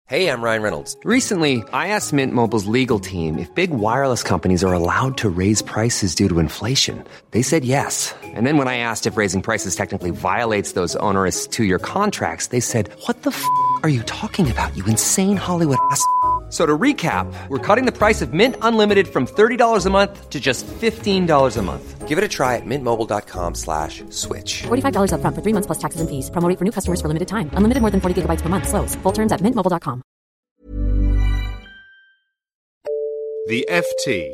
Hey, I'm Ryan Reynolds. Recently, I asked Mint Mobile's legal team if big wireless companies are allowed to raise prices due to inflation. They said yes. And then when I asked if raising prices technically violates those onerous two-year contracts, they said, "What the f*** are you talking about, you insane Hollywood ass?" So to recap, we're cutting the price of Mint Unlimited from $30 a month to just $15 a month. Give it a try at mintmobile.com/switch. $45 up front for 3 months plus taxes and fees. Promo rate for new customers for limited time. Unlimited more than 40 gigabytes per month. Slows full terms at mintmobile.com. The FT.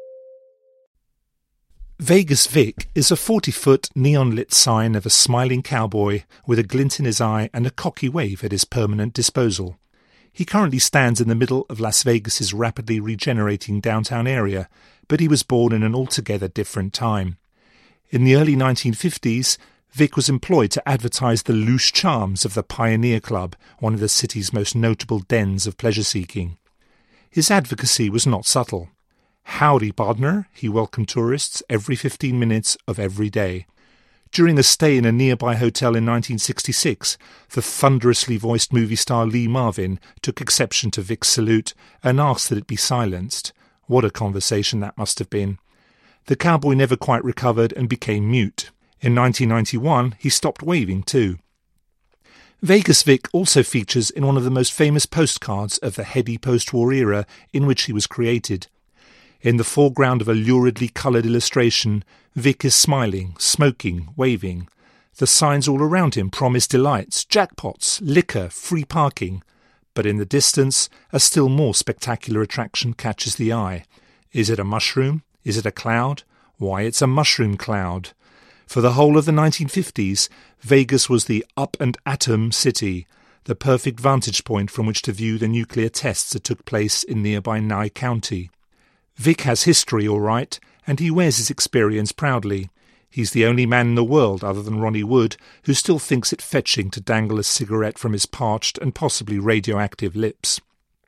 Vegas Vic is a 40-foot neon-lit sign of a smiling cowboy with a glint in his eye and a cocky wave at his permanent disposal. He currently stands in the middle of Las Vegas's rapidly regenerating downtown area, but he was born in an altogether different time. In the early 1950s, Vic was employed to advertise the loose charms of the Pioneer Club, one of the city's most notable dens of pleasure-seeking. His advocacy was not subtle. Howdy, partner, he welcomed tourists every 15 minutes of every day. During a stay in a nearby hotel in 1966, the thunderously voiced movie star Lee Marvin took exception to Vic's salute and asked that it be silenced. What a conversation that must have been. The cowboy never quite recovered and became mute. In 1991, he stopped waving too. Vegas Vic also features in one of the most famous postcards of the heady post-war era in which he was created. In the foreground of a luridly coloured illustration, Vic is smiling, smoking, waving. The signs all around him promise delights, jackpots, liquor, free parking. But in the distance, a still more spectacular attraction catches the eye. Is it a mushroom? Is it a cloud? Why, it's a mushroom cloud. For the whole of the 1950s, Vegas was the up-and-atom city, the perfect vantage point from which to view the nuclear tests that took place in nearby Nye County. Vic has history, all right, and he wears his experience proudly. He's the only man in the world, other than Ronnie Wood, who still thinks it fetching to dangle a cigarette from his parched and possibly radioactive lips.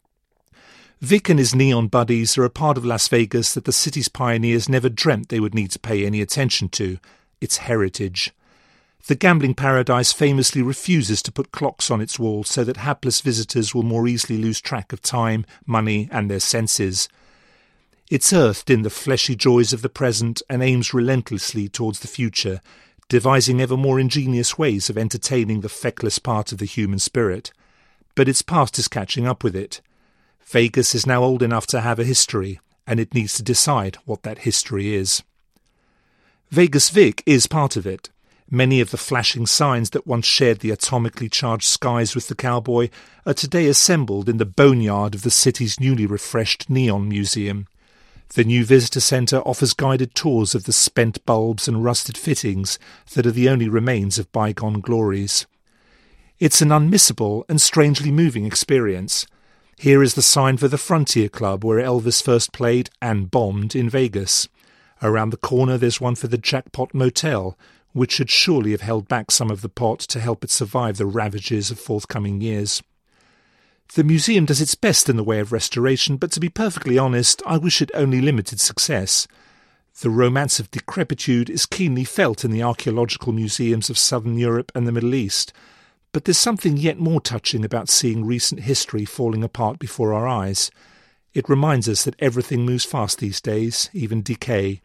Vic and his neon buddies are a part of Las Vegas that the city's pioneers never dreamt they would need to pay any attention to, its heritage. The gambling paradise famously refuses to put clocks on its walls so that hapless visitors will more easily lose track of time, money, and their senses. It's earthed in the fleshy joys of the present and aims relentlessly towards the future, devising ever more ingenious ways of entertaining the feckless part of the human spirit. But its past is catching up with it. Vegas is now old enough to have a history, and it needs to decide what that history is. Vegas Vic is part of it. Many of the flashing signs that once shared the atomically charged skies with the cowboy are today assembled in the boneyard of the city's newly refreshed Neon Museum. The new visitor centre offers guided tours of the spent bulbs and rusted fittings that are the only remains of bygone glories. It's an unmissable and strangely moving experience. Here is the sign for the Frontier Club, where Elvis first played and bombed in Vegas. Around the corner there's one for the Jackpot Motel, which should surely have held back some of the pot to help it survive the ravages of forthcoming years. The museum does its best in the way of restoration, but to be perfectly honest, I wish it only limited success. The romance of decrepitude is keenly felt in the archaeological museums of southern Europe and the Middle East, but there's something yet more touching about seeing recent history falling apart before our eyes. It reminds us that everything moves fast these days, even decay.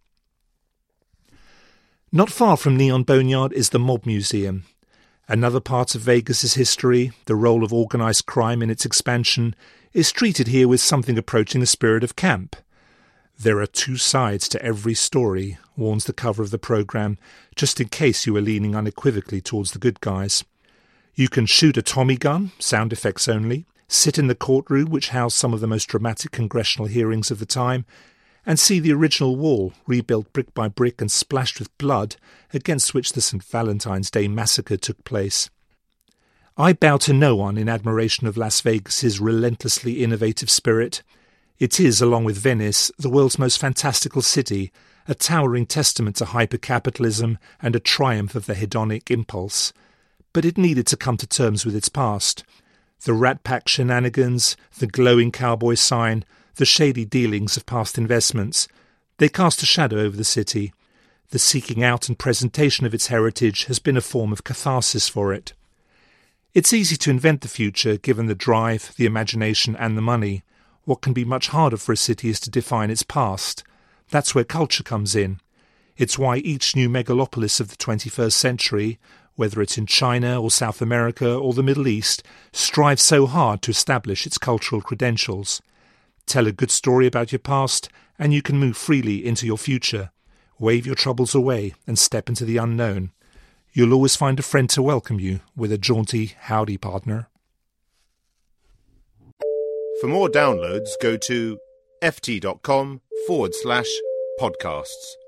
Not far from Neon Boneyard is the Mob Museum. Another part of Vegas's history, the role of organised crime in its expansion, is treated here with something approaching a spirit of camp. There are two sides to every story, warns the cover of the programme, just in case you are leaning unequivocally towards the good guys. You can shoot a Tommy gun, sound effects only, sit in the courtroom which housed some of the most dramatic congressional hearings of the time, and see the original wall, rebuilt brick by brick and splashed with blood, against which the St. Valentine's Day massacre took place. I bow to no one in admiration of Las Vegas's relentlessly innovative spirit. It is, along with Venice, the world's most fantastical city, a towering testament to hypercapitalism and a triumph of the hedonic impulse. But it needed to come to terms with its past. The Rat Pack shenanigans, the glowing cowboy sign, the shady dealings of past investments, they cast a shadow over the city. The seeking out and presentation of its heritage has been a form of catharsis for it. It's easy to invent the future given the drive, the imagination and the money. What can be much harder for a city is to define its past. That's where culture comes in. It's why each new megalopolis of the 21st century, whether it's in China or South America or the Middle East, strives so hard to establish its cultural credentials. Tell a good story about your past and you can move freely into your future. Wave your troubles away and step into the unknown. You'll always find a friend to welcome you with a jaunty howdy partner. For more downloads, go to ft.com/podcasts.